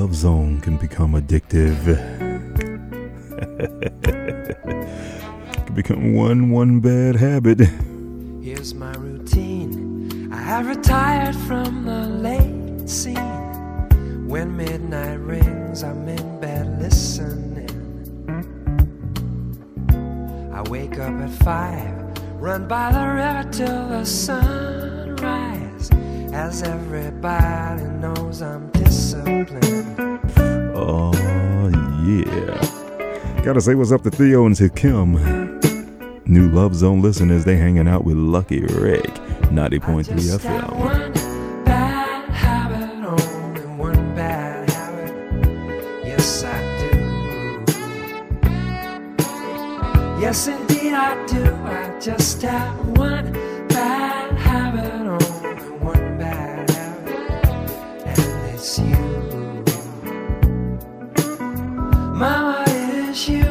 Love Zone can become addictive. It can become one bad habit. Here's my routine. I have retired from the late scene. When midnight rings, I'm in bed listening. I wake up at 5, run by the river till the sunrise. As everybody knows, I'm disciplined. Oh, yeah. Gotta say what's up to Theo and to Kim. New Love Zone listeners, they hanging out with Lucky Rick, 90.3 FM. One bad habit, only one bad habit. Yes, I do. Yes, indeed I do. I just have one bad habit, only one bad habit, and it's you. Mama, it is you.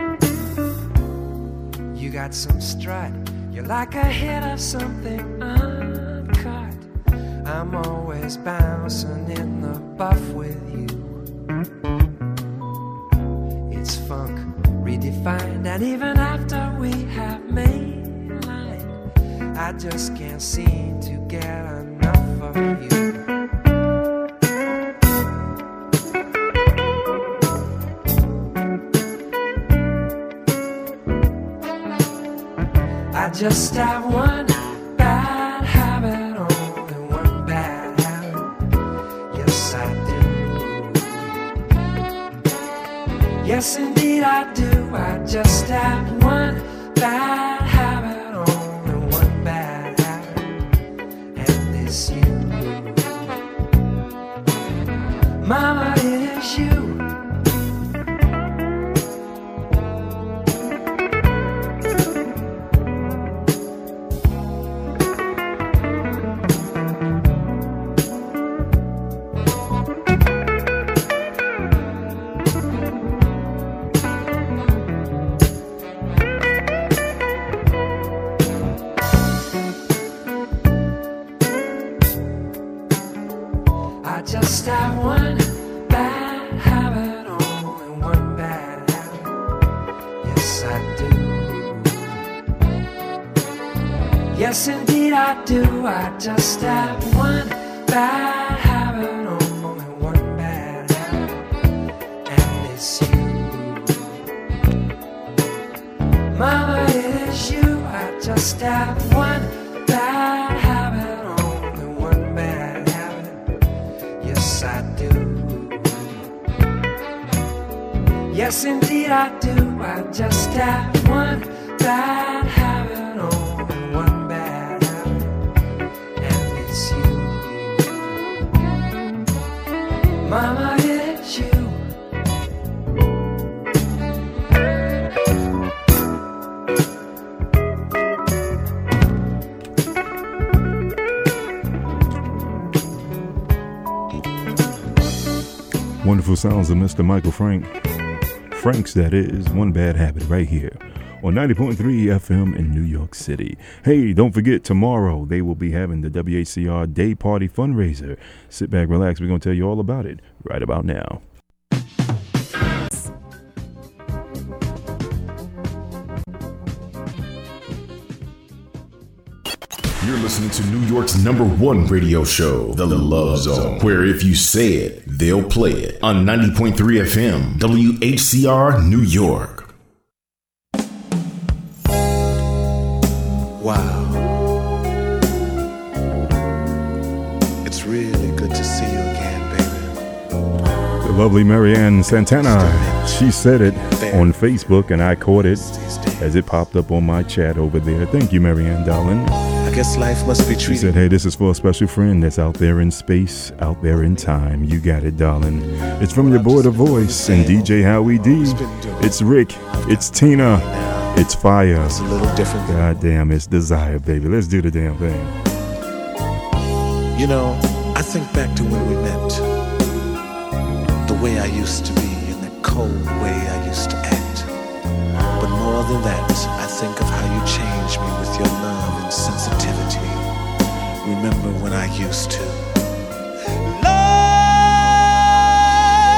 You got some strut. You're like a hit of something uncut. I'm always bouncing in the buff with you. It's funk redefined, and even after we have mainline, I just can't seem to get enough of you. I just have one bad habit, only one bad habit. Yes, I do. Yes, indeed I do. I just have one bad habit, only one bad habit, and it's you. Mama, it is you. Just have one bad habit, only one bad habit. Yes, I do. Yes, indeed I do. I just have one bad habit, only one bad habit, and it's you. Mama, it is you. I just have one bad habit, only one bad habit. Yes, I do. Yes, indeed I do. I just have one bad habit, only one bad habit, and it's you. Mama, it's you. Wonderful sounds of Mr. Michael Frank. Frank's, that is, One Bad Habit, right here on 90.3 FM in New York City. Hey, don't forget, tomorrow they will be having the WHCR Day Party fundraiser. Sit back, relax. We're going to tell you all about it right about now. You're listening to New York's #1 radio show, The Love Zone, where if you say it, they'll play it on 90.3 FM, WHCR, New York. Wow. It's really good to see you again, baby. The lovely Marianne Santana, she said it on Facebook, and I caught it as it popped up on my chat over there. Thank you, Marianne, darling. I guess life must be treated. She said, hey, this is for a special friend that's out there in space, out there in time. You got it, darling. It's from your boy, The Voice, and DJ Howie D. It's Rick. It's Tina. It's Fire. It's a little different. God damn, it's Desire, baby. Let's do the damn thing. You know, I think back to when we met. The way I used to be and the cold way I used to act. But more than that, I think of how you changed me with your love and sensitivity. Remember when I used to love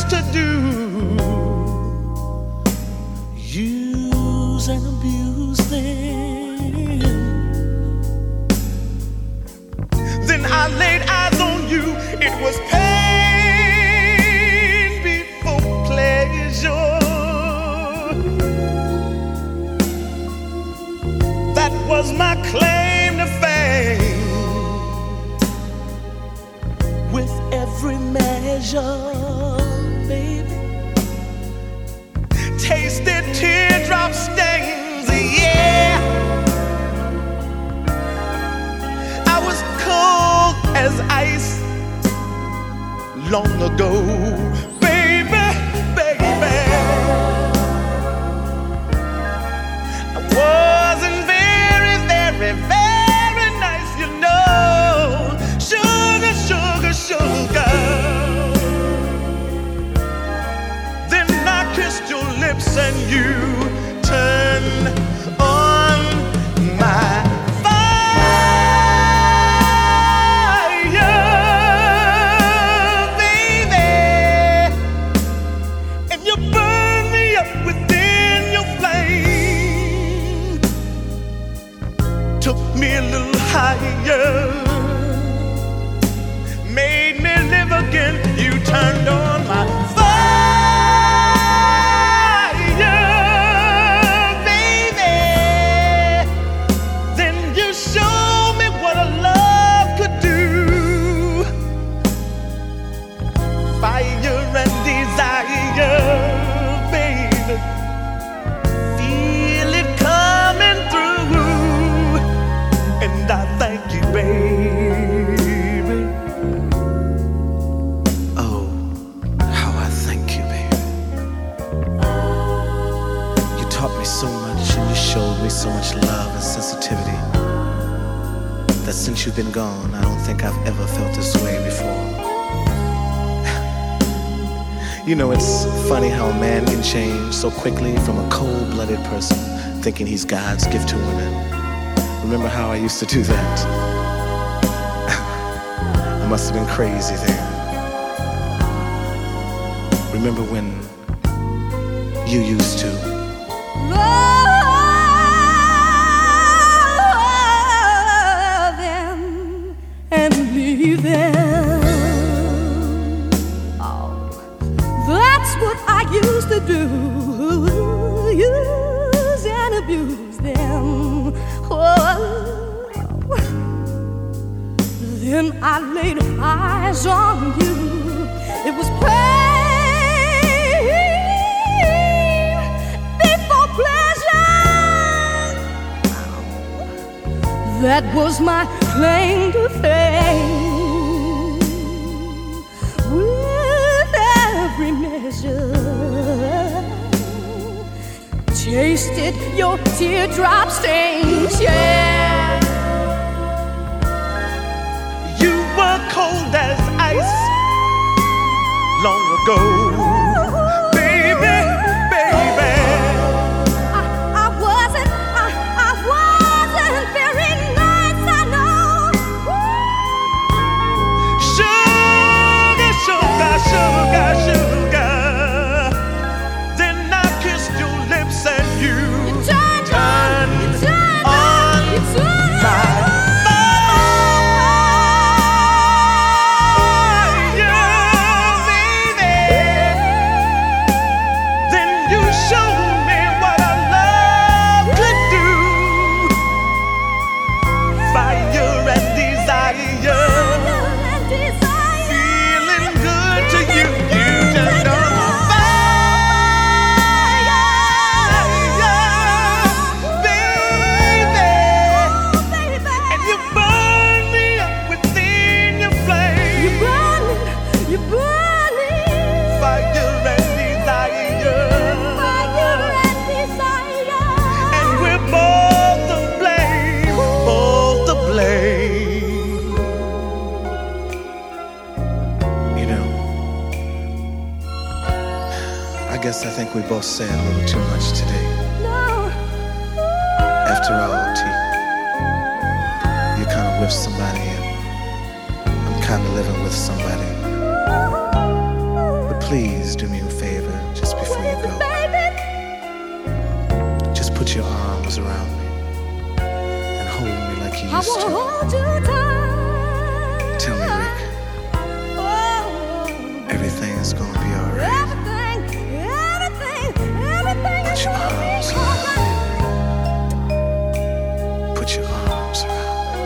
used to do, use and abuse them. Then I laid eyes on you, it was pain before pleasure. That was my claim to fame. With every measure, baby, tasted teardrop stains, yeah. I was cold as ice long ago, baby, baby. I wasn't very, very, very nice, you know. Sugar, sugar, sugar. Then I kissed your lips and you turned on my fire, baby. And you burned me up within your flame. Took me a little higher, made me live again. You turned on my fire, baby. Then you showed me what a love could do. Fire and desire, baby. Feel it coming through, and I thank you, baby. Oh, how I thank you, baby. You taught me so much and you showed me so much love and sensitivity that since you've been gone, I don't think I've ever felt this way before. You know, it's funny how a man can change so quickly from a cold-blooded person thinking he's God's gift to women. Remember how I used to do that? I must have been crazy then. Remember when you used to love them and leave them? Oh, that's what I used to do. Use and abuse them. Oh. Then I laid eyes on you. It was pain before pleasure. That was my claim to fame. With every measure, tasted your teardrop stains, yeah. you were cold as ice long ago, baby, baby. I wasn't very nice, I know. Sugar, sugar, sugar, sugar. Then I kissed your lips and you turned on my I think we both said a little too much today. No. After all, T, you're kind of with somebody and I'm kind of living with somebody. But please do me a favor just before you go. Just put your arms around me and hold me like you used to. Tell me, Rick, everything's gonna be alright. Put your arms around me. Put your arms around me.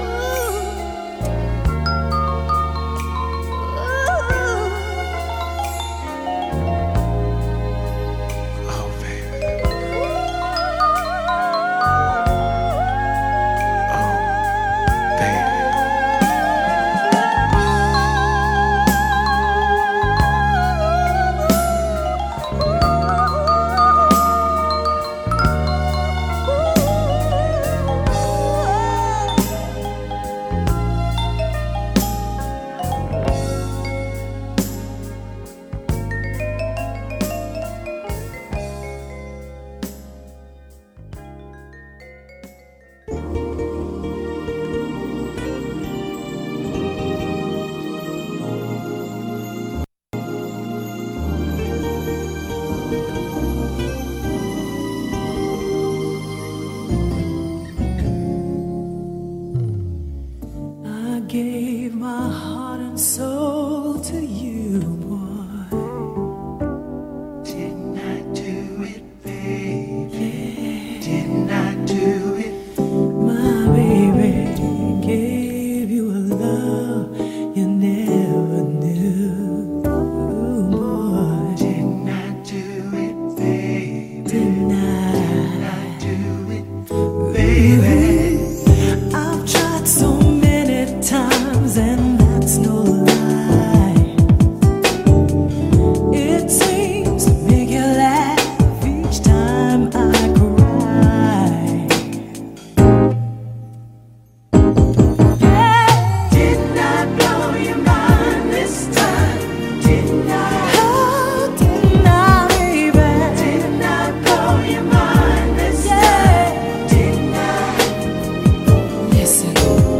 Gave my heart and soul to you, boy. Didn't I do it, baby? Didn't I do it? My baby gave you a love you never knew, boy. Didn't I do it, baby? Didn't I do it, baby? I've tried so times, and that's no lie. It seems to make you laugh each time I cry. Yeah. Didn't I blow your mind this time? Didn't I? Oh, didn't I, baby? Didn't I blow your mind this time? Didn't I? Listen.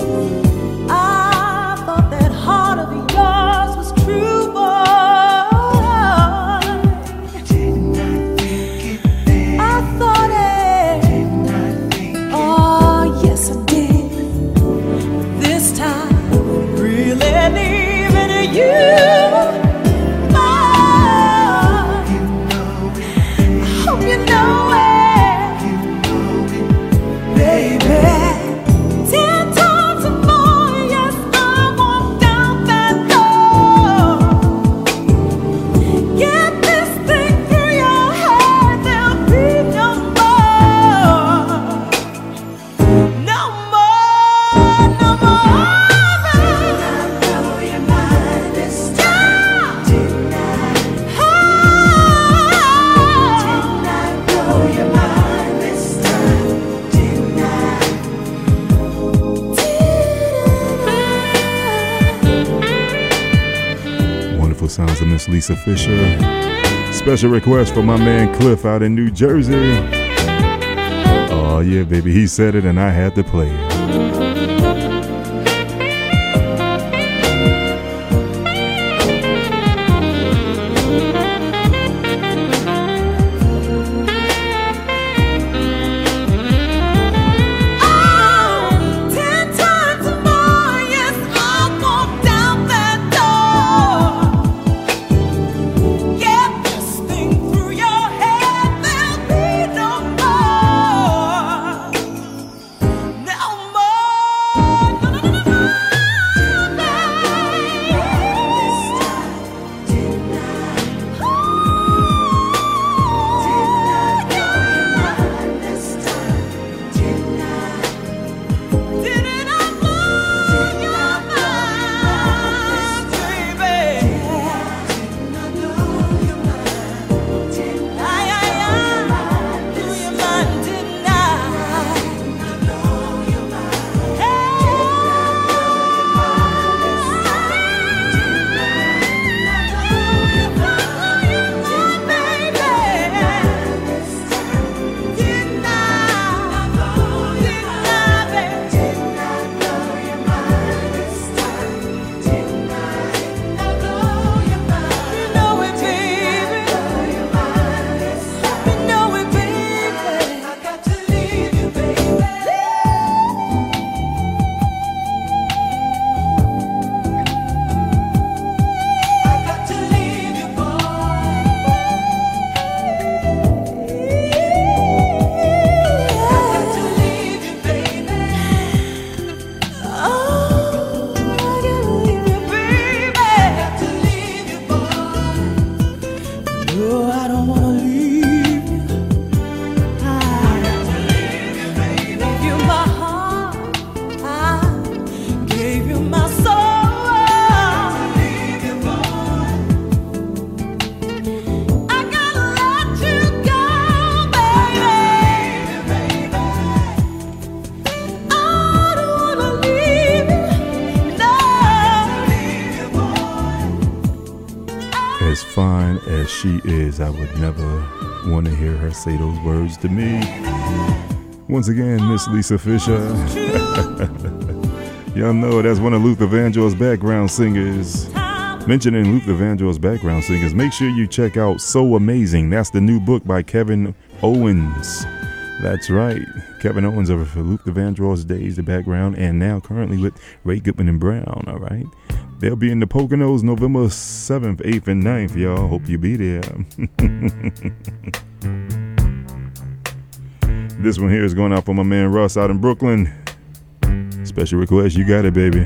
Sounds of Miss Lisa Fisher. Special request for my man Cliff out in New Jersey. Oh yeah, baby, he said it and I had to play it. No more. fine as she is, I would never want to hear her say those words to me. Once again, Miss Lisa Fisher. Y'all know that's one of Luther Vandross's background singers. Mentioning Luther Vandross's background singers, make sure you check out So Amazing. That's the new book by Kevin Owens. That's right. Kevin Owens of Luther Vandross days, the background, and now currently with Ray Goodman and Brown, all right? They'll be in the Poconos November 7th, 8th, and 9th, y'all. Hope you be there. This one here is going out for my man Russ out in Brooklyn. Special request, you got it, baby.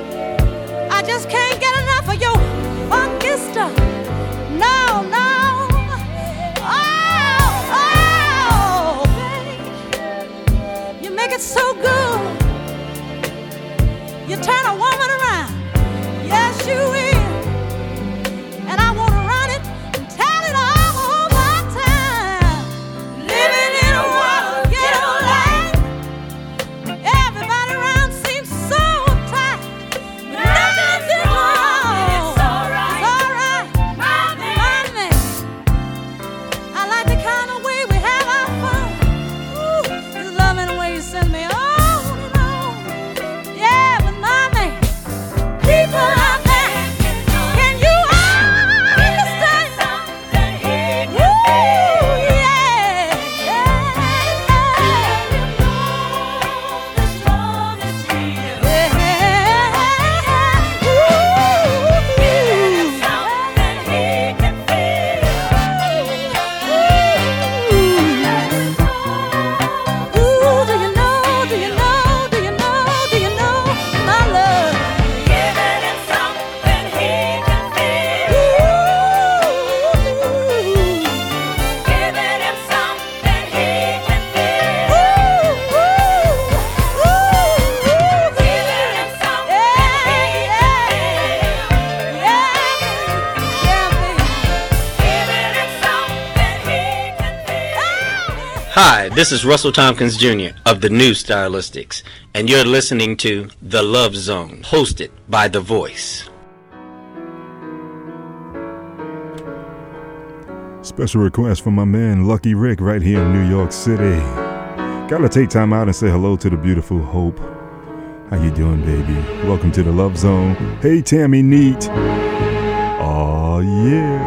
I just can't get enough of your funky stuff. No, no. this is Russell Tompkins Jr. of the New Stylistics, and you're listening to The Love Zone, hosted by The Voice. Special request from my man Lucky Rick right here in New York City. Gotta take time out and say hello to the beautiful Hope. How you doing, baby? Welcome to the Love Zone. Hey, Tammy Neat. Aw, yeah.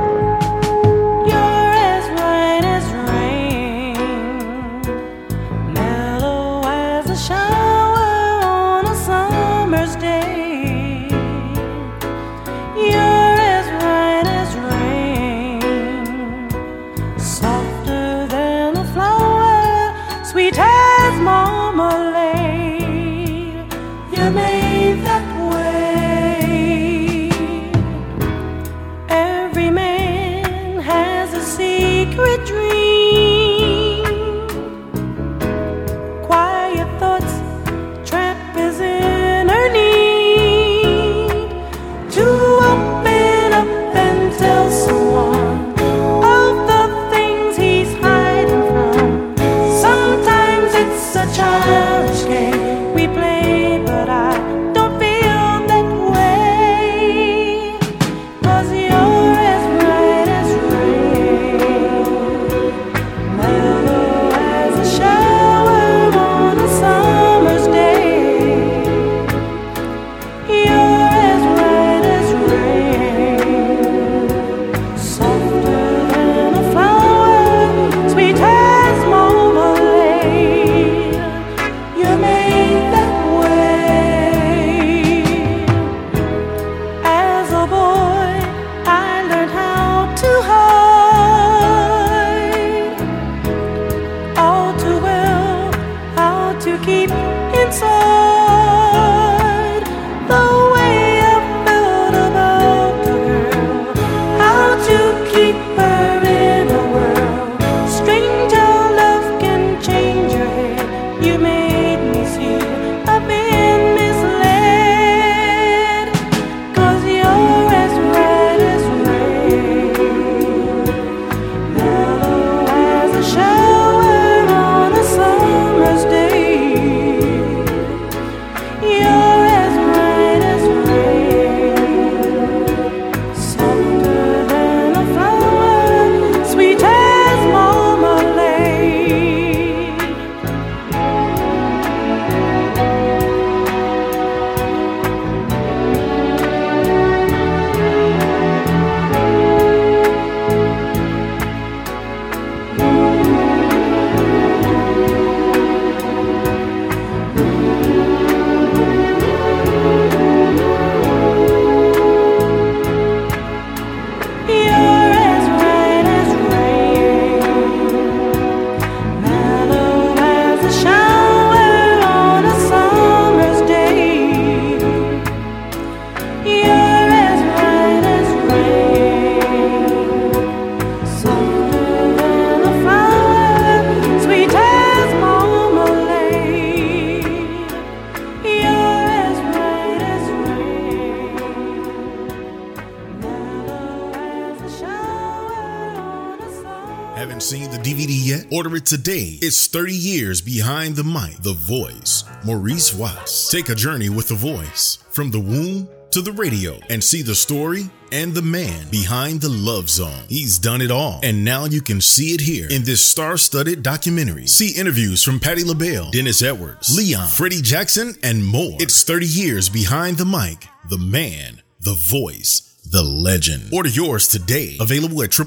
Order it today. It's 30 years behind the mic. The Voice. Maurice Watts. Take a journey with The Voice. From the womb to the radio. And see the story and the man behind the Love Zone. He's done it all. And now you can see it here in this star-studded documentary. See interviews from Patti LaBelle, Dennis Edwards, Leon, Freddie Jackson, and more. It's 30 years behind the mic. The man. The Voice. The legend. Order yours today. Available at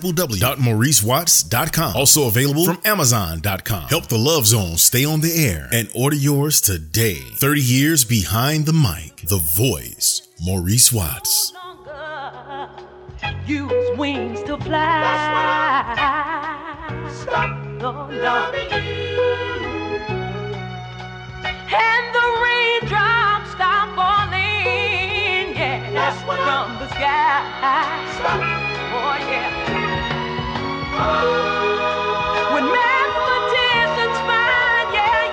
www.mauricewatts.com. Also available from Amazon.com. Help the Love Zone stay on the air and order yours today. 30 years behind the mic. The Voice. Maurice Watts. Use wings to fly. Stop. No, no. And the raindrops stop falling, yeah, from the sky. Stop. Oh, yeah. When mathematicians find, yeah,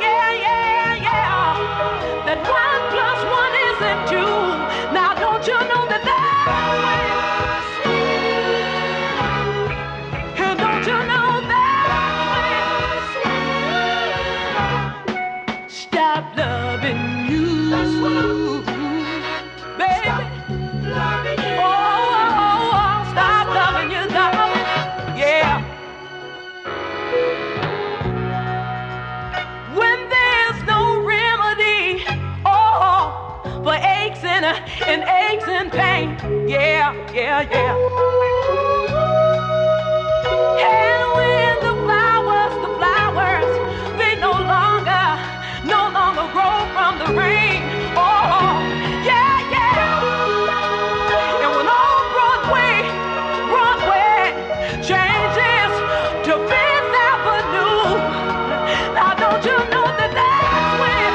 that 1 + 1 isn't 2. Now, don't you know that and don't you know that baby. Oh, stop loving you, darling. Yeah. When there's no remedy, for aches and aches and pain. Yeah, yeah, yeah. And when the flowers, they no longer grow from the rain. Oh, yeah, yeah. And when all Broadway changes to Fifth Avenue, now don't you know that that's when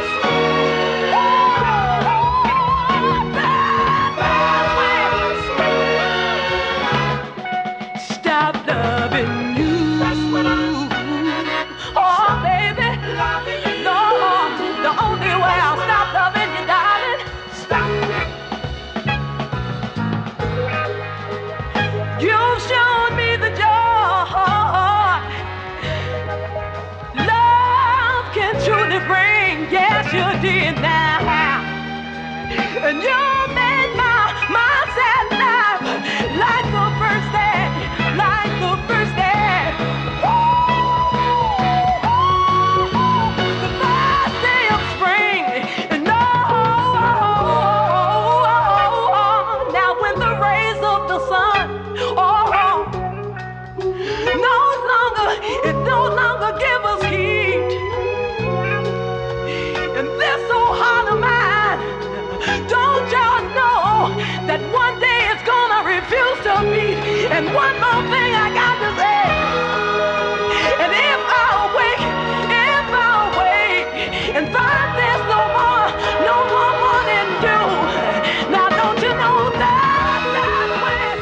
stop loving you. Oh, baby. No, the only way I'll stop loving you, darling. Stop. You've shown me the joy love can truly bring. Yes, you did now. And you made my sad life like the first day, like the first day. The first day of spring. And now when the rays of the sun, it no longer give us heat. And this old heart of mine, don't y'all know that one day it's gonna refuse to beat? And one more thing I got to say, and if I awake and find there's no more morning dew, now don't you know that's when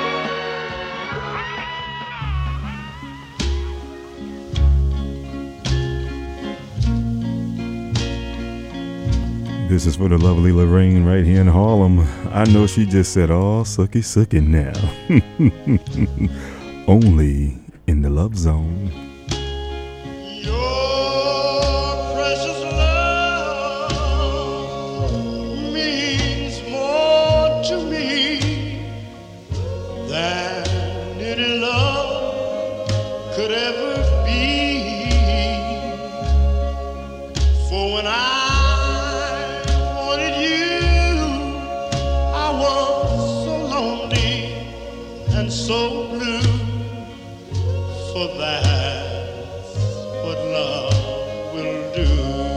This is for the lovely Lorraine right here in Harlem. I know she just said, "Oh, sucky, sucky now." Only in the Love Zone. Your precious love means more to me than any love could ever be. For when I wanted you, I was so lonely and so blue. For that's what love will do.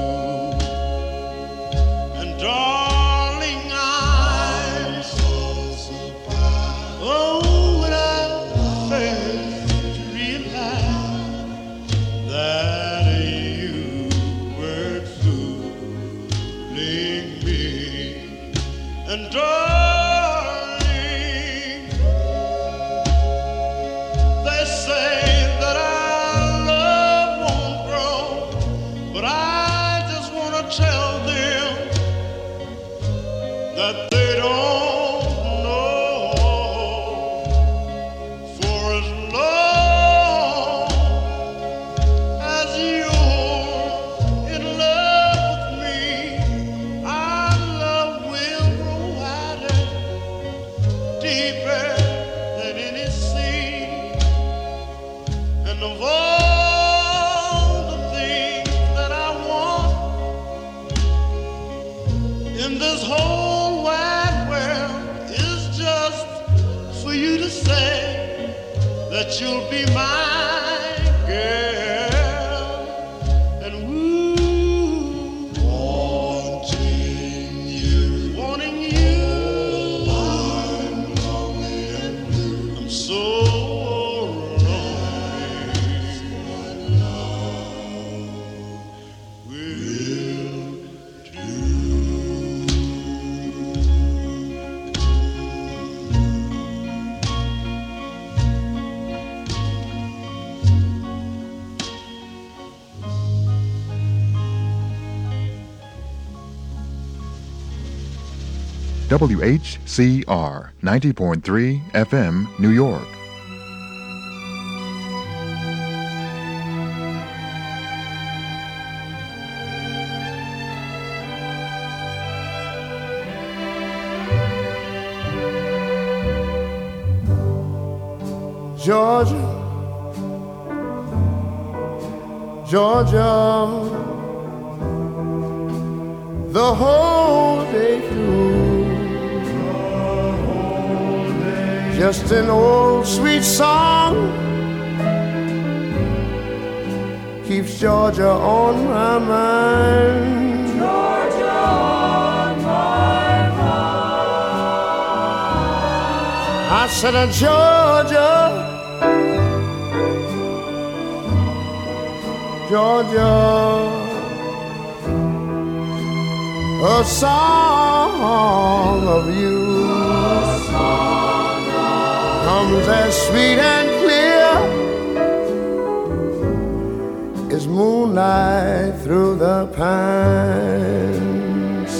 And darling, I'm so surprised. Oh, when I failed to realize that you were fooling me. And darling, they say that our love won't grow, but I just want to tell them that they don't know. For as long as you're in love with me, our love will grow wider, deeper than any sea. And of all the things that I want in this whole wide world is just for you to say that you'll be my girl. And wanting you, I'm lonely and blue. I'm so WHCR 90.3 FM, New York. Georgia, Georgia, the whole day through. Just an old sweet song keeps Georgia on my mind. Georgia on my mind. I said, Georgia, Georgia, a song of you comes as sweet and clear as moonlight through the pines.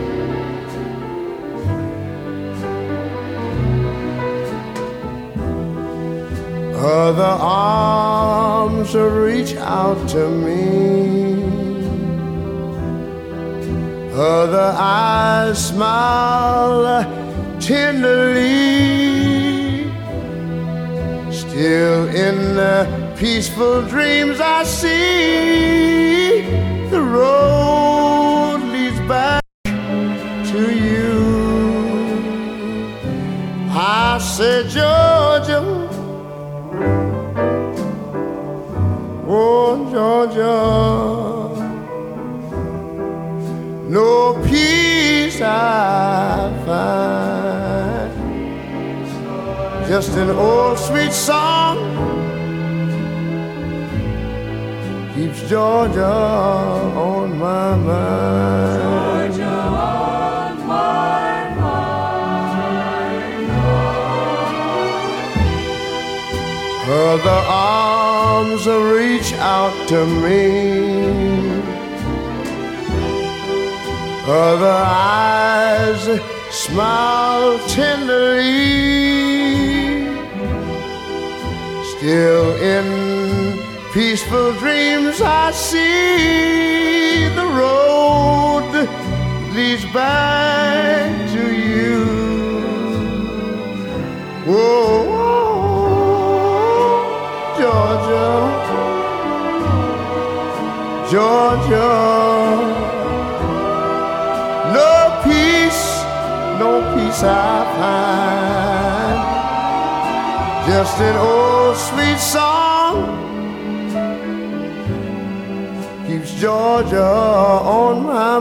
Other arms reach out to me, other eyes smile tenderly. Still in the peaceful dreams I see the road leads back to you. I said, Georgia, oh Georgia, no peace I find, just an old sweet song keeps Georgia on my mind. Georgia on my mind. Other arms reach out to me, other eyes smile tenderly. Still in peaceful dreams I see the road leads back to you. Whoa, Georgia, Georgia, no peace I find, just an old sweet song keeps Georgia on my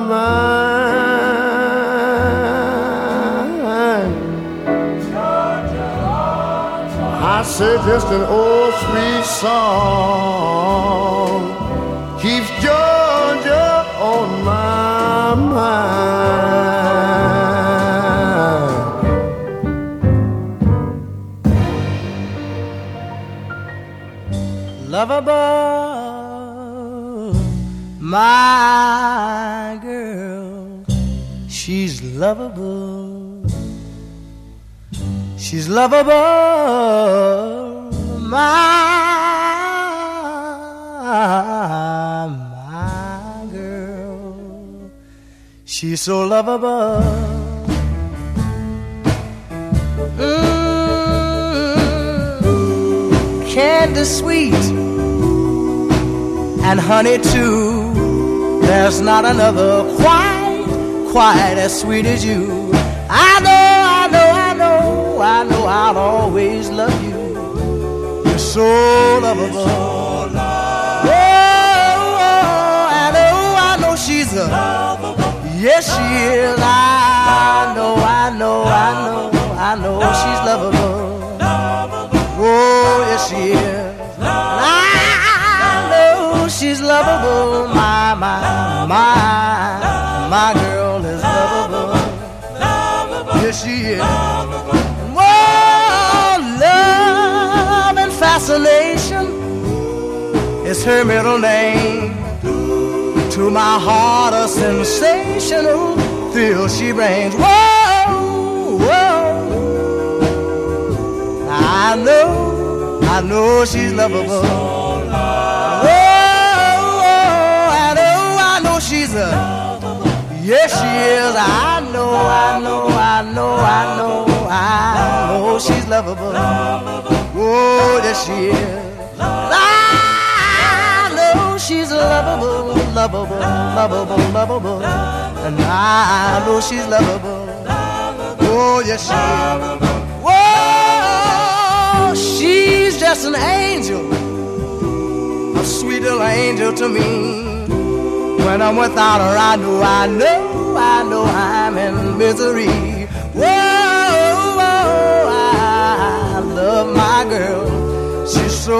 mind. Georgia on my mind. I said just an old sweet song keeps Georgia on my mind. Lovable, my girl, she's lovable. She's lovable, my girl. She's so lovable. Candy sweet and honey too. There's not another quite as sweet as you. I know I'll always love you. You're so lovable. Oh, I know she's a lovable. Yes, she is. I know she's lovable. Oh, yes, she is. I know she's lovable. My girl is lovable. Yes, she is. Oh, love and fascination is her middle name. To my heart, a sensational thrill she brings. Whoa, whoa. I know she's lovable. Oh, I know she's a. Yes, she is. I know she's lovable. Oh, Oh, yes, she is. I know she's lovable, lovable, lovable, lovable. And I know she's lovable. Oh, yes, she is. Whoa, she's just an angel, a sweet little angel to me. When I'm without her, I know I'm in misery. Whoa, I love my girl. She's so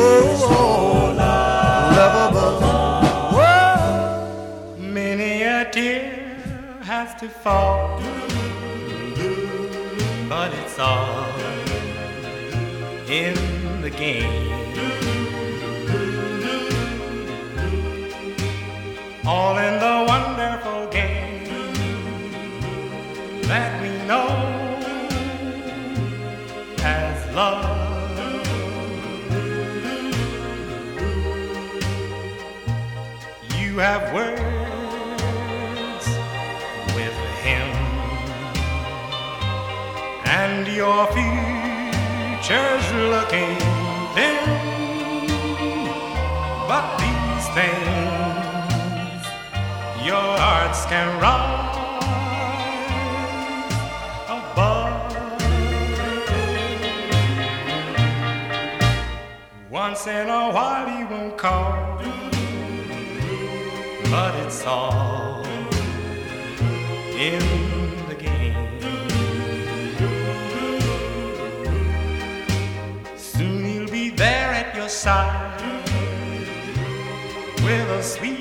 lovable. Whoa. Many a tear has to fall, but it's all in the game. All in the wonderful game that we know as love. You have words with him, and your future's looking dim. But these things your hearts can rise above. Once in a while he won't call, but it's all in the game. Soon he'll be there at your side with a sweet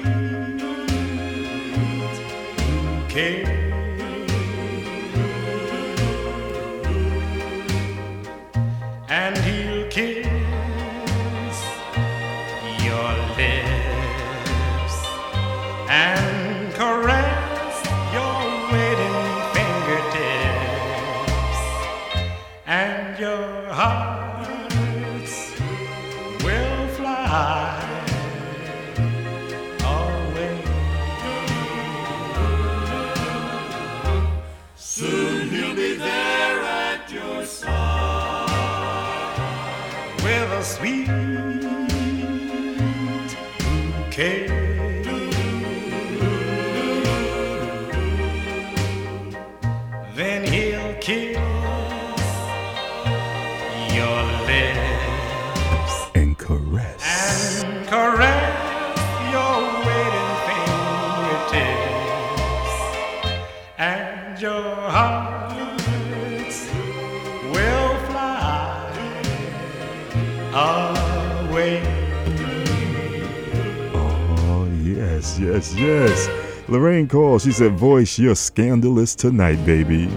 and he'll kiss your lips and caress your waiting fingertips, and your hearts will fly away. Soon he'll be there at your side with a sweet bouquet. Then he'll kiss your lips and caress your waiting fingertips, and your hearts will fly away. Oh, yes, yes, yes. Lorraine called. She said, "Voice, you're scandalous tonight, baby."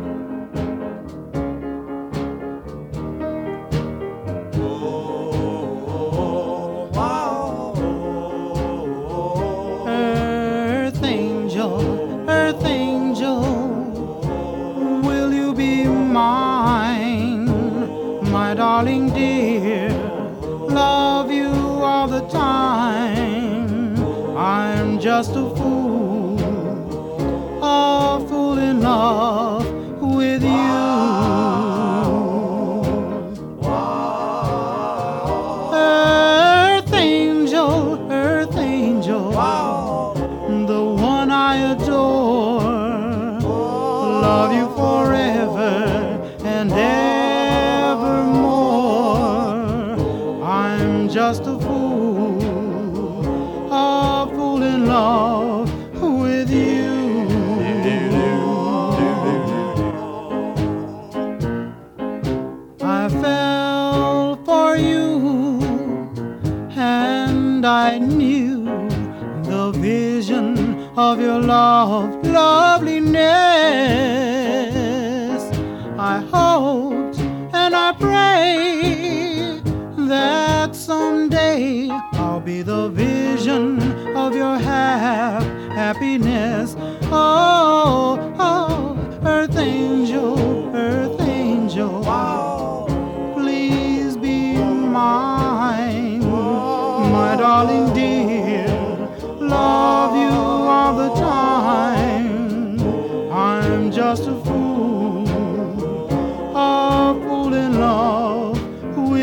Earth angel, will you be mine, my darling dear? Love you all the time. I'm just a fool in love with you. Earth angel, the one I adore. Love you forever and evermore. I'm just a fool in love with you. I fell for you, and I knew the vision of your loveliness. I hoped and I prayed that someday I'll be the vision of your happiness. Oh, earth angel, please be mine, my darling dear. Love you all the time. I'm just a fool in love with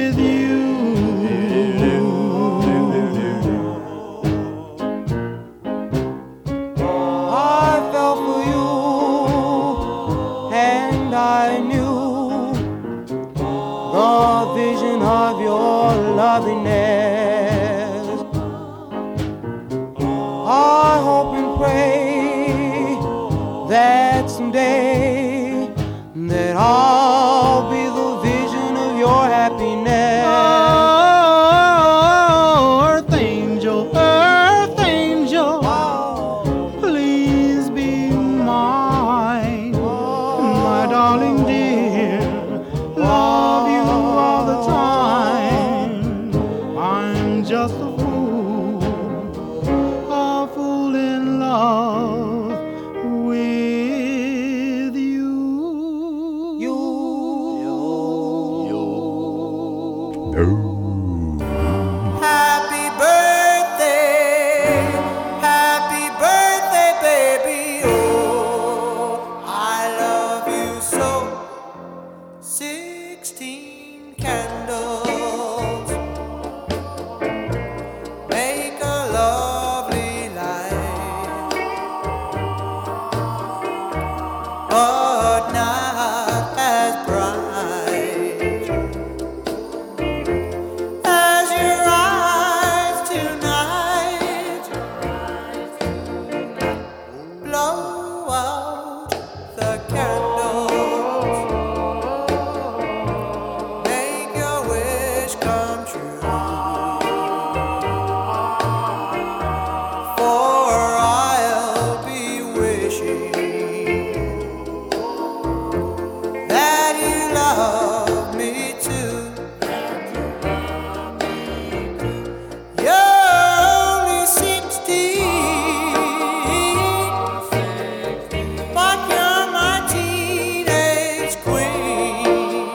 that someday that I'll be the vision of your happiness. Oh, earth angel, please be mine, my darling dear. Love you all the time. I'm just a fool in love with you. Happy birthday, baby. Oh, I love you so. 16 candles make a lovely light, but not as bright as your eyes tonight. Blow out the candles, make your wish come true. For I'll be wishing that you love me too. You're only 16, but you're my teenage queen.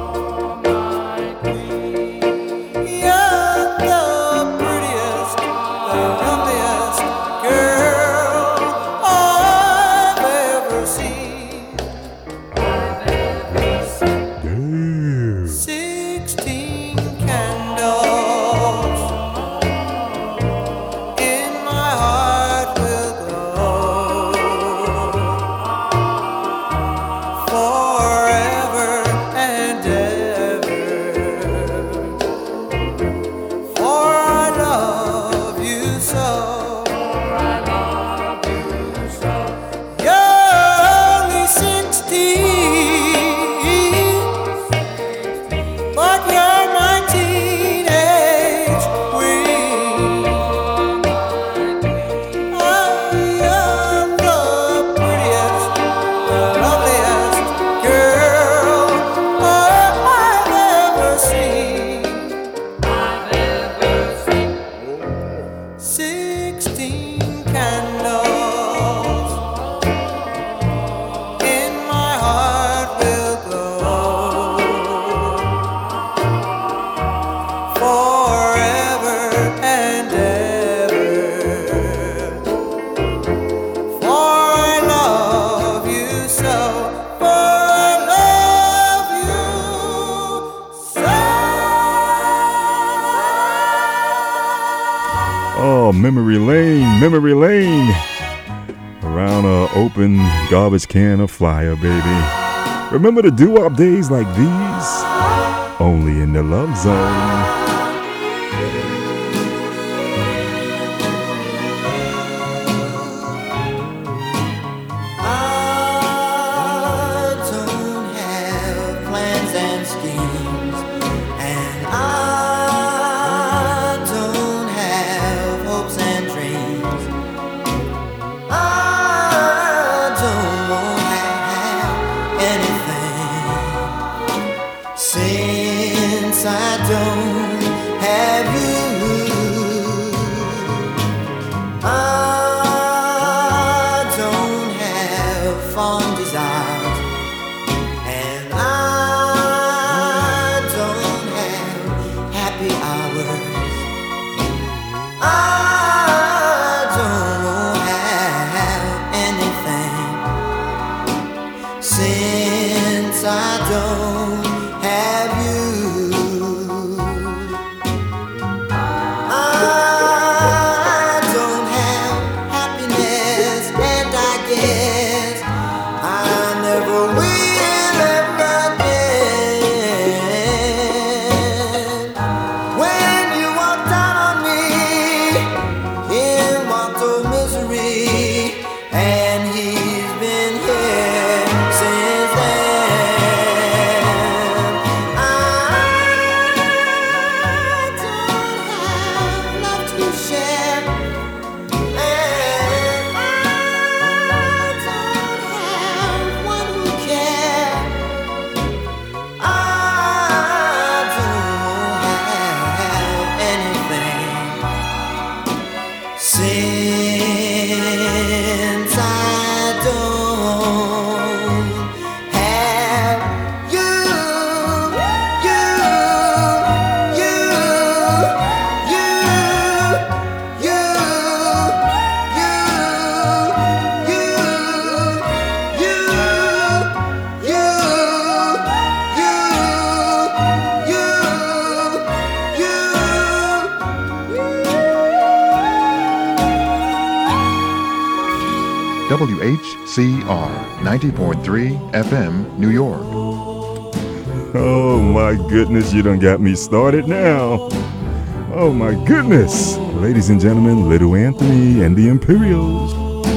You're the prettiest, the loveliest girl I've ever seen. 16 candles in my heart will glow forever and ever. For I love you so. You're only 16, but you're my teenage queen. You're the prettiest, the loveliest girl I've ever seen. 16 candles in my heart will glow forever and ever. For I love you so. For I love you so. Oh, memory lane. Around a open garbage can of flyer, baby. Remember the doo-wop days like these? Only in the Love Zone. I don't have plans and schemes, and I don't have hopes and dreams. I don't want to have anything since I don't have you. I don't have fond desires, and I don't have happy hours. I don't have anything since I don't have you. I don't have happiness, and I guess I never will ever get. When you walked out on me in want of misery, and he's been here WHCR 90.3 FM, New York. Oh my goodness, you done got me started now. Oh my goodness. Ladies and gentlemen, Little Anthony and the Imperials.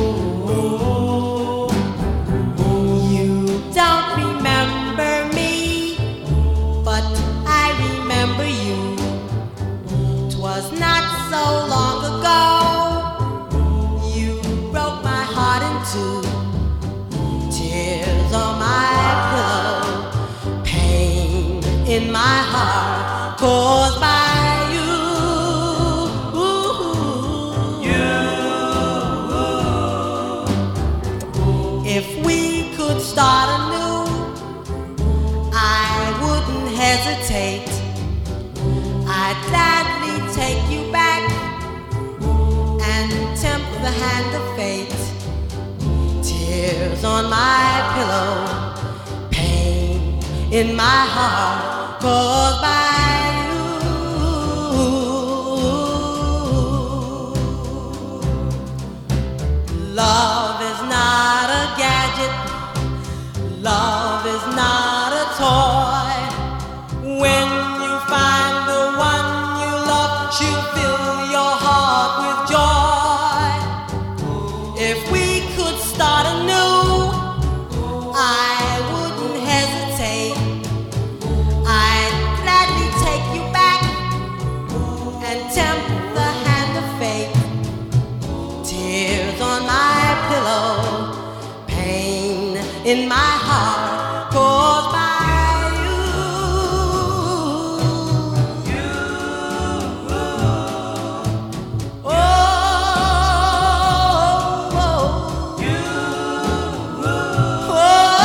You don't remember me, but I remember you. 'Twas not so long ago. You broke my heart in two. Tears on my pillow, pain in my heart caused by start anew, I wouldn't hesitate. I'd gladly take you back and tempt the hand of fate. Tears on my pillow, pain in my heart caused by you. Love is not a gadget. Love is not a toy. When you find the one you love, she'll fill your heart with joy. If we could start anew, I wouldn't hesitate. I'd gladly take you back and tempt the hand of fate. Tears on my pillow, pain in my heart caused by you. Oh, oh, you. Oh,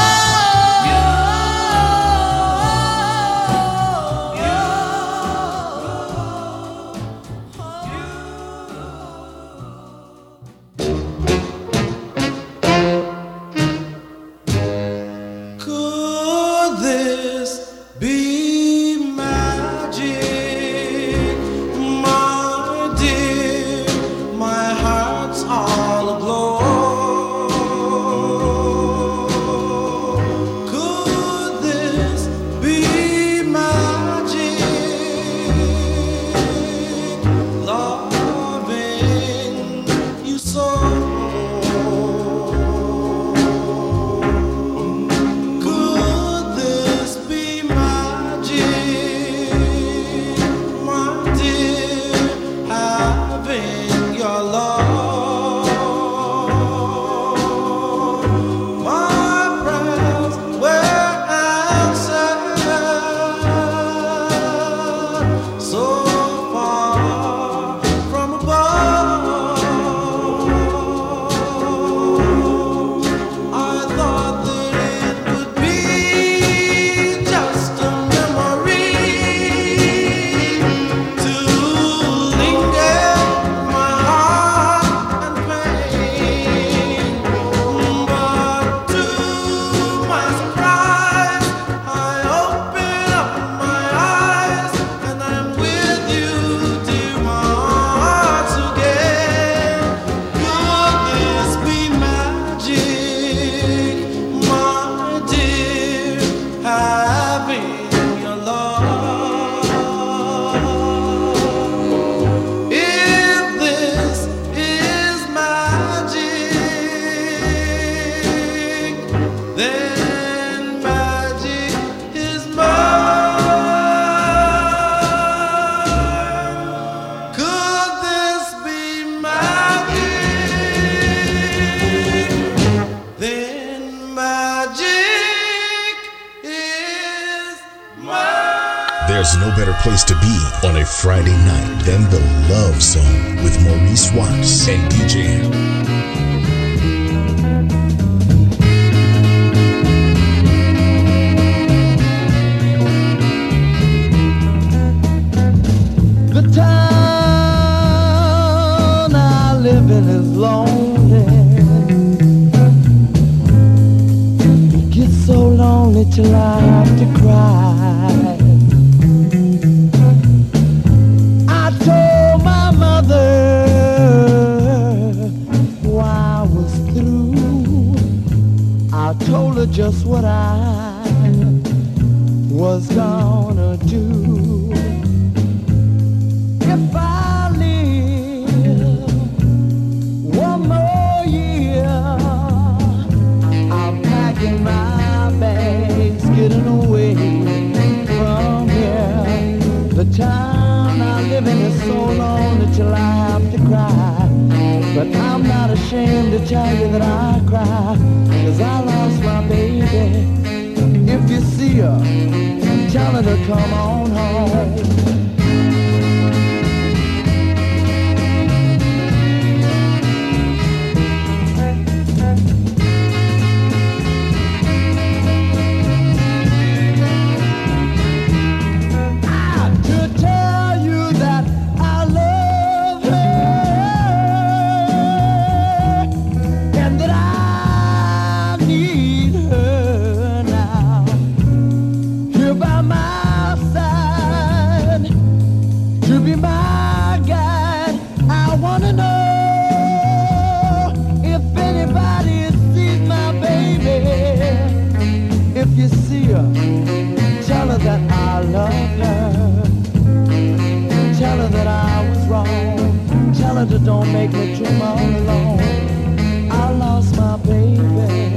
There's no better place to be on a Friday night than the Love Zone with Maurice Watts and DJ M. The town I live in is lonely. It gets so lonely till I have to cry. I told my mother why I was through. told her just what I was gonna do. If I live one more year, I'm packing my bags, getting away from here. The town I live in is so lonely till I have to cry. But I'm not ashamed to tell you that I cry, 'cause I lost my baby. If you see her, tell her to come on home. That I love her. Tell her that I was wrong. Tell her to don't make me dream all alone. I lost my baby.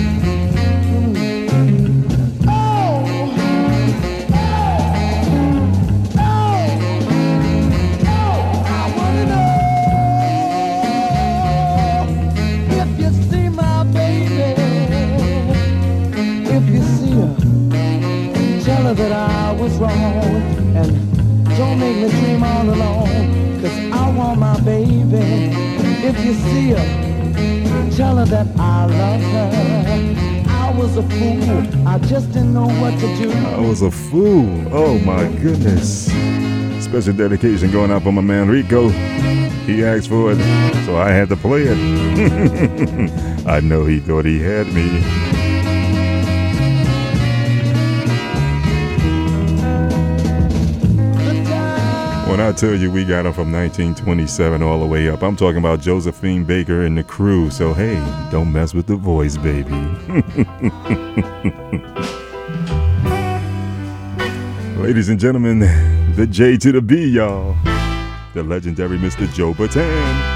Oh, oh, oh, oh, I wanna know if you see my baby. If you see her, tell her that I was wrong, and don't make me dream all alone, 'cause I want my baby. If you see her, tell her that I love her. I was a fool, I just didn't know what to do. I was a fool, oh my goodness. Special dedication going out for my man Rico. He asked for it, so I had to play it. I know he thought he had me. When I tell you we got him from 1927 all the way up, I'm talking about Josephine Baker and the crew. So hey, don't mess with the voice, baby. Ladies and gentlemen, the J to the B, y'all. The legendary Mr. Joe Bataan.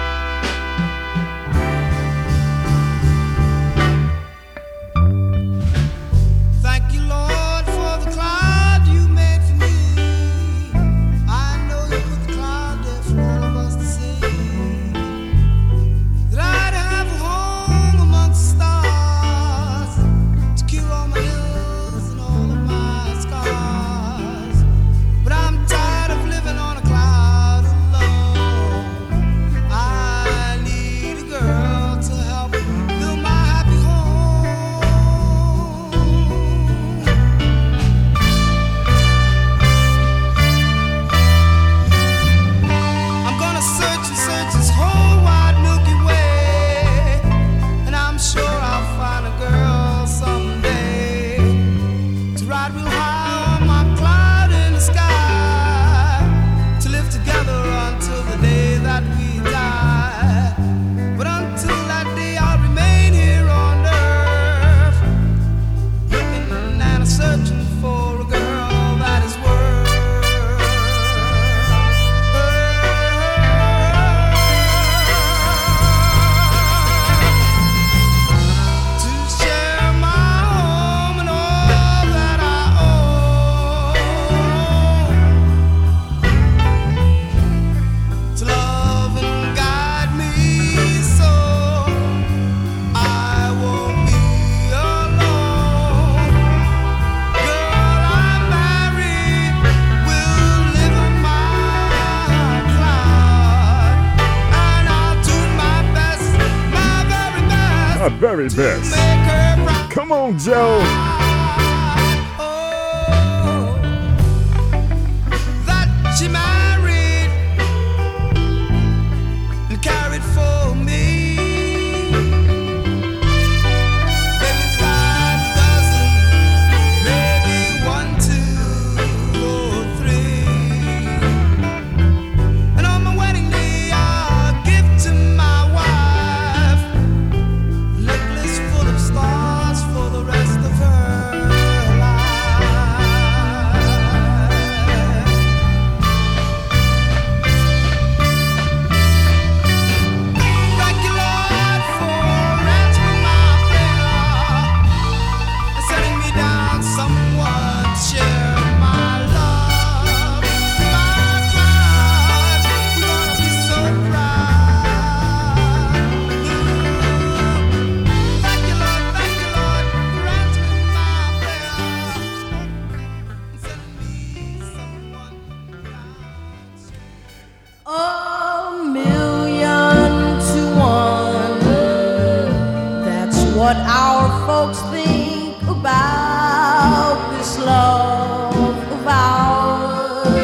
Very best. Come on, Joe. That she married and carried for me. Maybe 5 dozen, maybe 1, 2, or 3. And on my wedding day, I'll give to my wife necklace full of stars. folks think about this love of ours?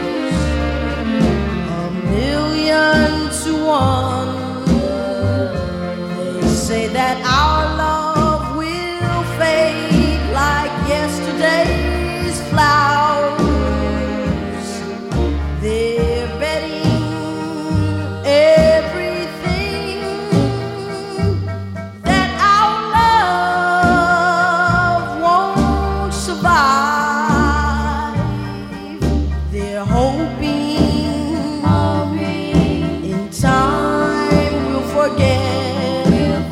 1,000,000 to 1. They say that our love will fade like yesterday's flowers. They're betting everything that our love won't survive. They're hoping in time we'll forget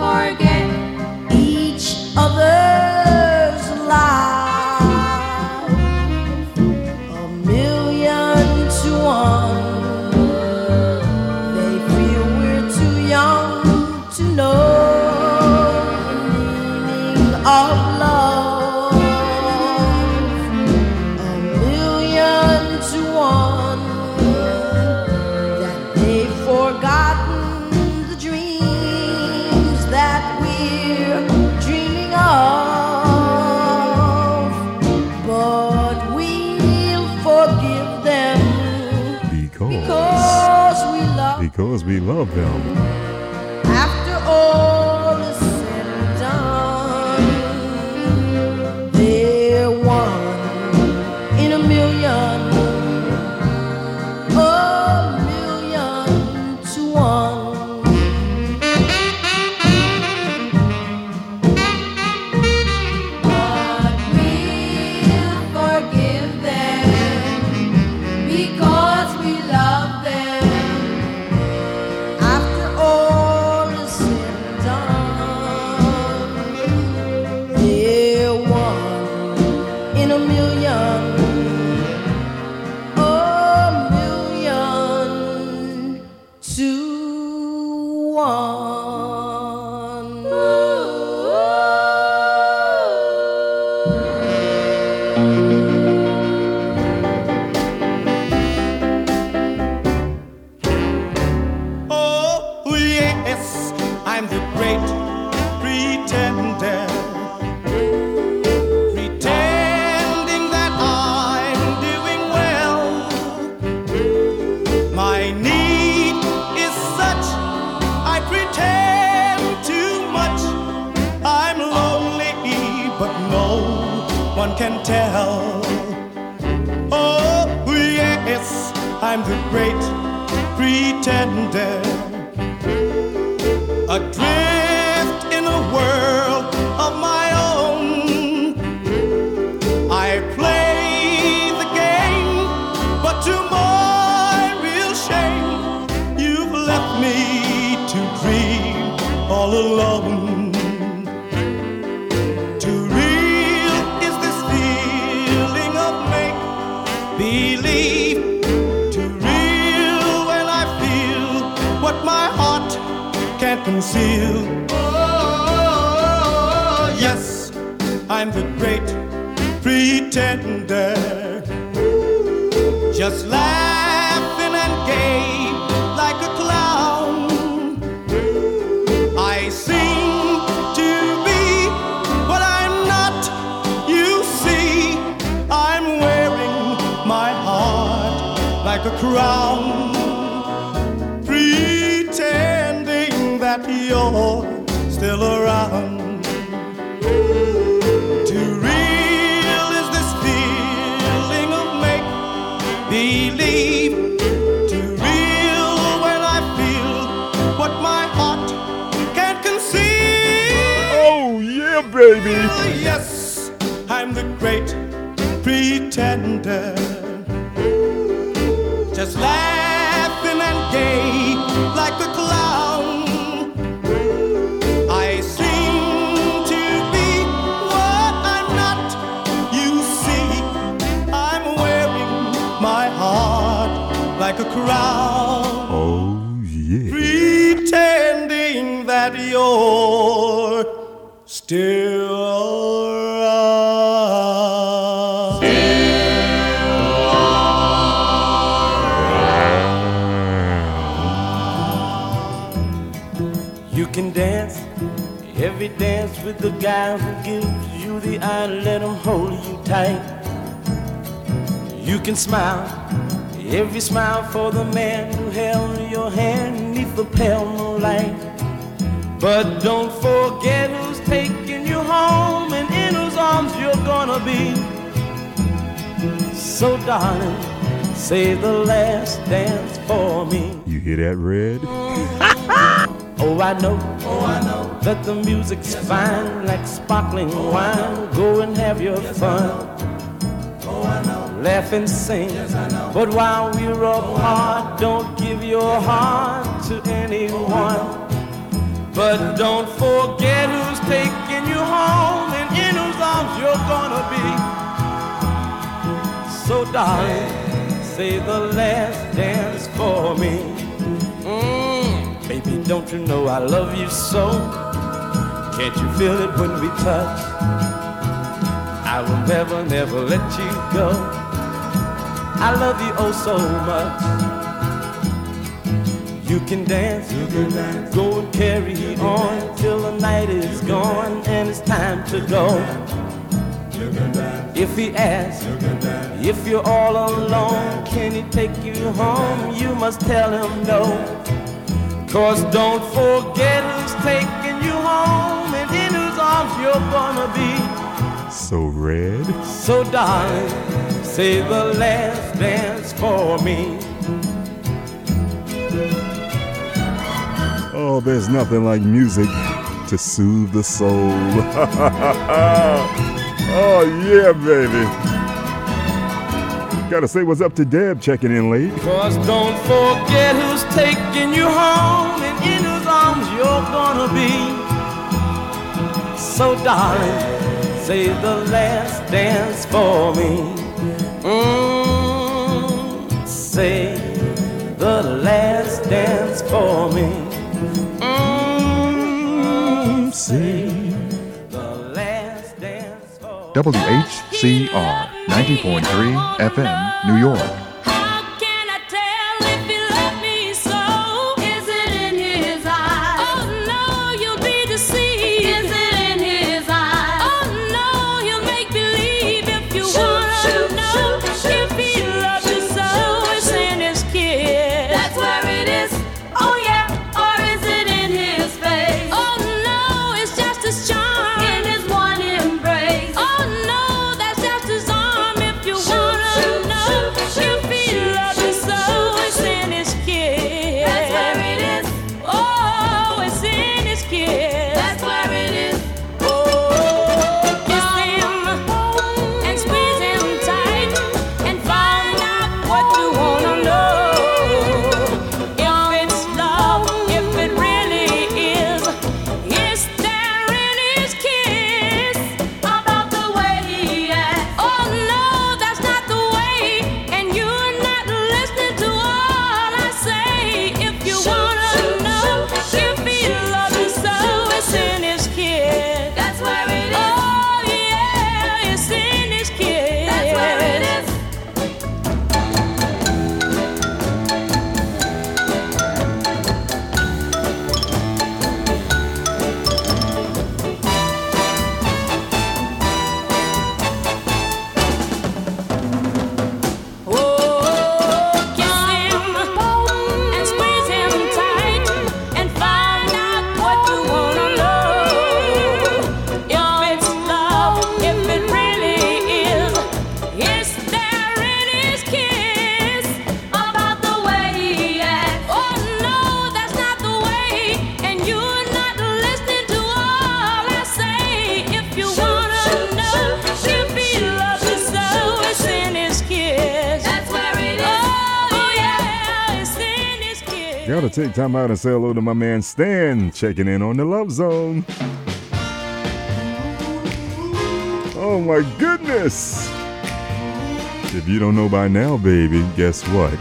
each other's life. 1,000,000 to 1. They feel we're too young to know the meaning of love. 1,000,000 to 1. That they've forgotten the dreams that we're dreaming of. But we'll forgive them because we love them. After all is said and done, they're one in 1,000,000. 1,000,000 to 1. But we'll forgive them because we love them. After all is said and done, they're one in 1,000,000. 1,000,000 to 1. Oh, yes, I'm the great pretender. Pretending that I'm doing well. My need is such, I pretend too much. I'm lonely, but no one can tell. Oh, yes, I'm the great pretender. Adrift in a world of my own. I play the game, but to my real shame, you've left me to dream all alone. Too real is this feeling of make-believe. Too real when I feel what my heart can't conceal. Oh, yes, I'm the great pretender. Just laughing and gay like a clown. I seem to be what I'm not. You see, I'm wearing my heart like a crown. Pretending that you're still around. Too real is this feeling of make-believe. Too real when I feel what my heart can't conceive. Oh, yeah, baby. Yes, I'm the great pretender. Just laughing and gay like a clown. I seem to be what I'm not. You see, I'm wearing my heart like a crown. Oh, yeah. Pretending that you're still around. You can dance every dance with the guy who gives you the eye, let him hold you tight. You can smile, every smile for the man who held your hand neath the pale moonlight. But don't forget who's taking you home and in whose arms you're gonna be. So darling, say the last dance for me. You hear that, Red? Oh, I know that the music's fine like sparkling wine. Go and have your fun. Laugh and sing. But while we're apart, don't give your heart to anyone. But don't forget who's taking you home and in whose arms you're gonna be. So darling, say the last dance for me. Baby, don't you know I love you so? Can't you feel it when we touch? I will never, never let you go. I love you oh so much. You can dance, go and carry on till the night is gone and it's time to go. If he asks, if you're all alone, can he take you home? You must tell him no. 'Cause don't forget who's taking you home and in whose arms you're gonna be. So Red. So darling, say the last dance for me. Oh, there's nothing like music to soothe the soul. Oh, yeah, baby. Gotta say what's up to Deb checking in late. 'Cause don't forget who's taking you home and in whose arms you're gonna be. So darling, say the last dance for me. Say the last dance for me. Say the last dance for me. WHCR 90.3 FM, New York. Gotta take time out and say hello to my man Stan, checking in on the Love Zone. Oh my goodness! If you don't know by now, baby, guess what?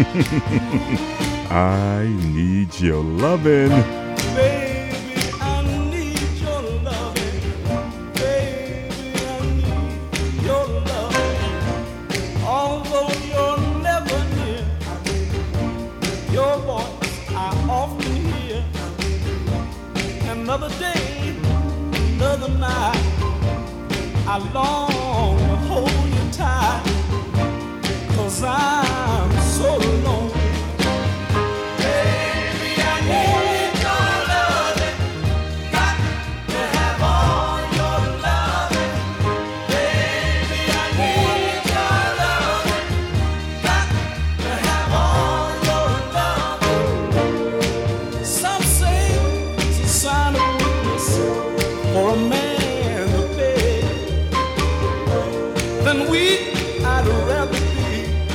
I need your lovin'. Baby, I need your loving. Baby, I need your loving. Although you're never near, your voice I often hear. Another day, another I long to hold you tight, 'cause I'm so lonely. Baby, I need your loving, got to have all your loving. Baby, I need your loving, got to have all your loving. Some say it's a sign of weakness for a man to beg. Then weak I'd rather be,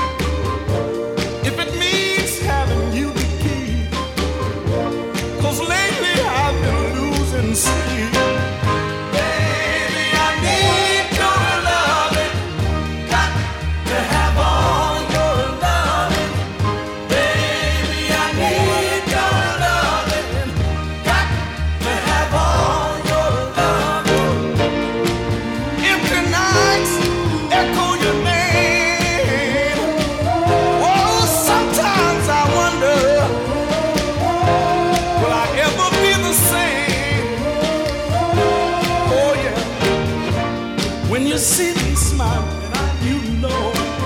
if it means having you to keep. 'Cause lately I've been losing sleep. Baby, I need your loving, got to have all your loving. Baby, I need your loving, got to have all your loving. Empty nights echo your name. Oh, sometimes I wonder, will I ever be the same? Oh yeah, when you see me smiling, you know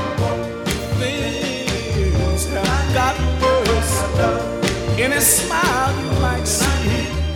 things have gotten worse. Any smile you might see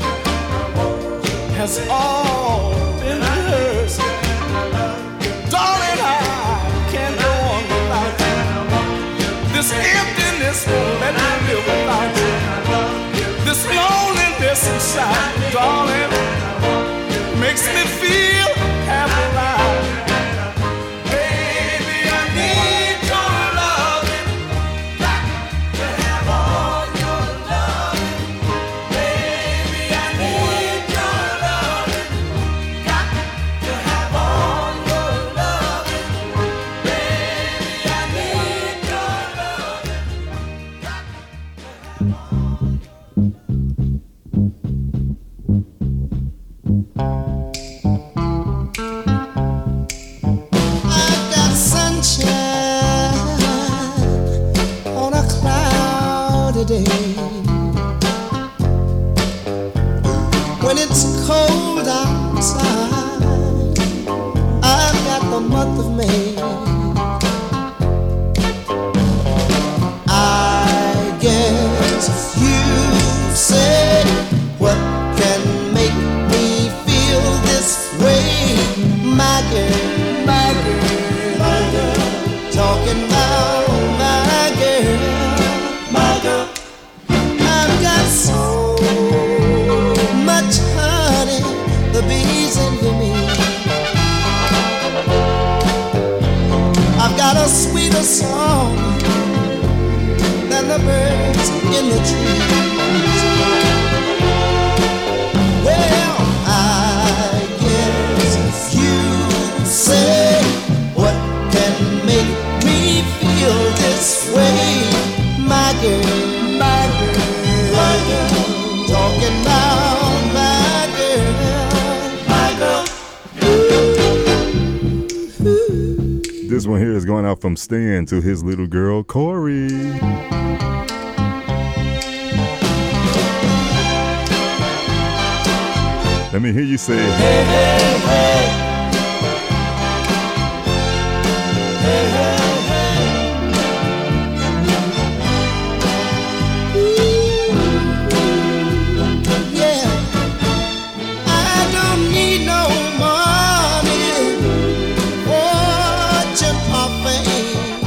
has all been rehearsed. Darling, I can't go on without you. This emptiness won't let me live without you. This loneliness inside, darling, makes me feel half alive. Baby, I need your loving, got to have all your loving. Baby, I need your loving, got to have all your loving. Baby, I need your loving. I've got sunshine on a cloudy day. When it's cold outside, I've got the month of May. I guess you say, what can make me feel this way? My girl, my girl, my girl, talking about my girl, my girl. I've got so much honey, the bees envy me. I've got a sweeter song than the birds in the trees. Well, I guess you say, what can make me feel this way? My girl, my girl, my girl, talking about my girl, my girl. This one here is going out from Stan to his little girl, Corey. Let me hear you say, hey, hey, hey. Hey, hey, hey. Ooh, yeah. I don't need no money, fortune or fame.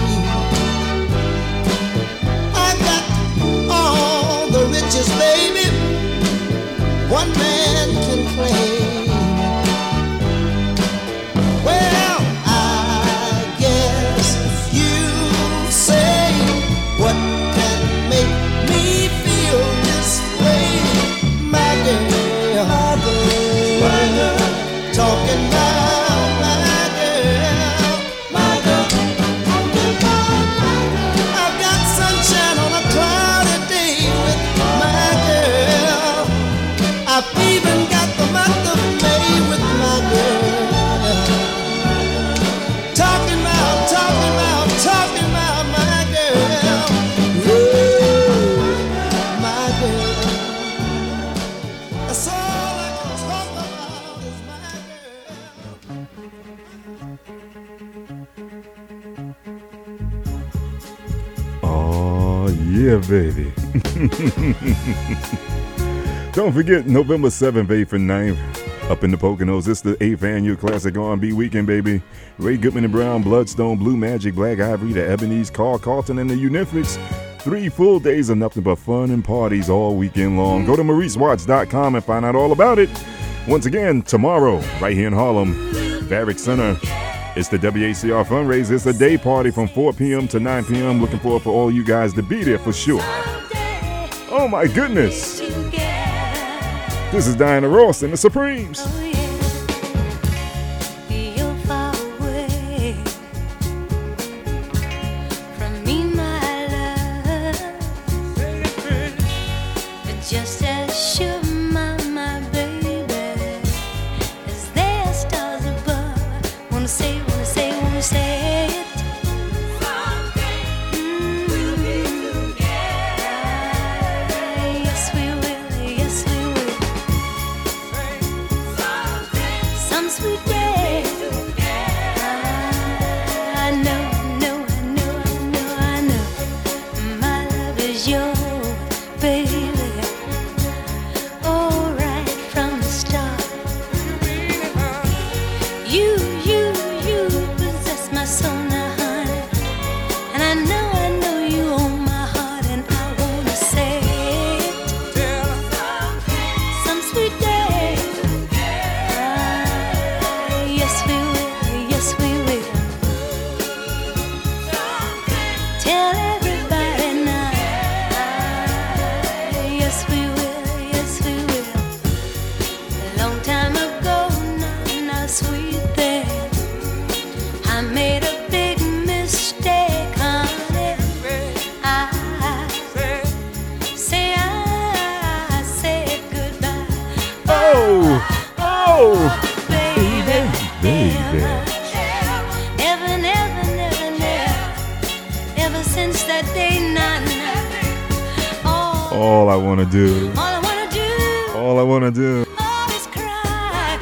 I got all the riches, baby, one man can claim. Well, I guess you say, what can make me feel this way? My girl, my girl, talking about my girl, my girl. I've got sunshine on a cloudy day with my girl. I've even got the month of May with my girl. Talking about my girl. Ooh, my girl. That's all I can talk about is my girl. Yeah, baby. Don't forget, November 7th, 8th, and 9th, up in the Poconos. It's the 8th annual Classic R&B Weekend, baby. Ray Goodman and Brown, Bloodstone, Blue Magic, Black Ivory, the Ebonies, Carl Carlton, and the Unifics. 3 full days of nothing but fun and parties all weekend long. Go to MauriceWatts.com and find out all about it. Once again, tomorrow, right here in Harlem, Varick Center, it's the WACR fundraiser. It's a day party from 4 p.m. to 9 p.m. Looking forward for all you guys to be there for sure. Oh my goodness. This is Diana Ross and the Supremes. Just as sure, my baby, as there are stars above. Wanna say it. Someday we'll be together. Yes, we will. Someday, some sweet day. I know. My love is yours, baby. All I wanna do. Always cry.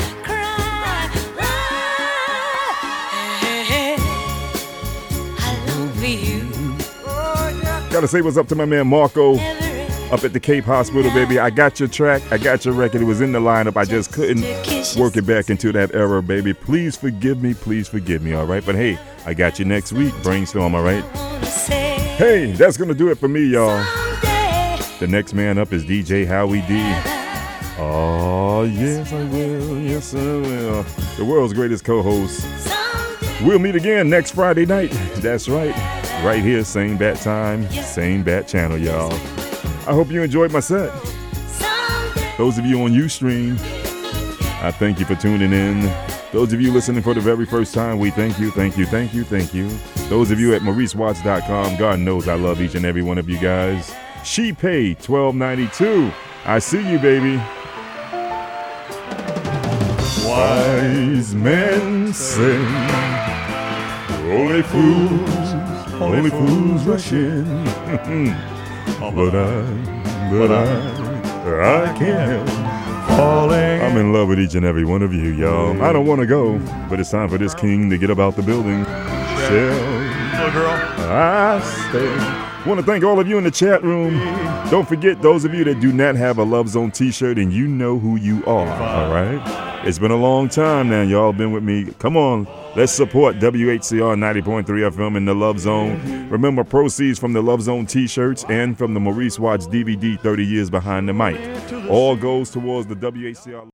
I love you. Gotta say what's up to my man Marco up at the Cape Hospital, baby. I got your track. I got your record. It was in the lineup. I just couldn't work it back into that era, baby. Please forgive me, all right? But hey, I got you next week. Brainstorm, all right? Hey, that's gonna do it for me, y'all. The next man up is DJ Howie D. Oh, yes, I will. The world's greatest co-host. We'll meet again next Friday night. That's right. Right here, same bat time, same bat channel, y'all. I hope you enjoyed my set. Those of you on Ustream, I thank you for tuning in. Those of you listening for the very first time, we thank you. Those of you at MauriceWatts.com, God knows I love each and every one of you guys. She paid $12.92. I see you, baby. Wise men say, only fools rush in. but I can't help falling. I'm in love with each and every one of you, y'all. I don't want to go, but it's time for this king to get about the building. I stay. Want to thank all of you in the chat room. Don't forget, those of you that do not have a Love Zone t-shirt, and you know who you are, all right? It's been a long time now. Y'all been with me. Come on, let's support WHCR 90.3 FM in the Love Zone. Remember, proceeds from the Love Zone t-shirts and from the Maurice Watts DVD, 30 Years Behind the Mic, all goes towards the WHCR